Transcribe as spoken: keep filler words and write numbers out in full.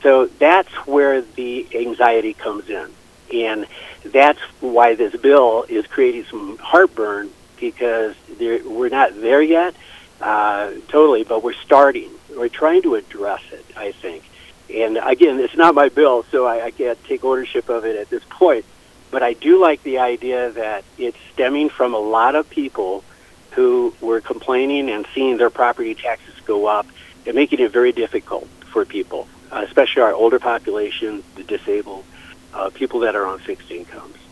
so that's where the anxiety comes in. And that's why this bill is creating some heartburn, because there, we're not there yet uh, totally, but we're starting. We're trying to address it, I think. And again, it's not my bill, so I, I can't take ownership of it at this point. But I do like the idea that it's stemming from a lot of people who were complaining and seeing their property taxes go up and making it very difficult for people, uh, especially our older population, the disabled, uh, people that are on fixed incomes.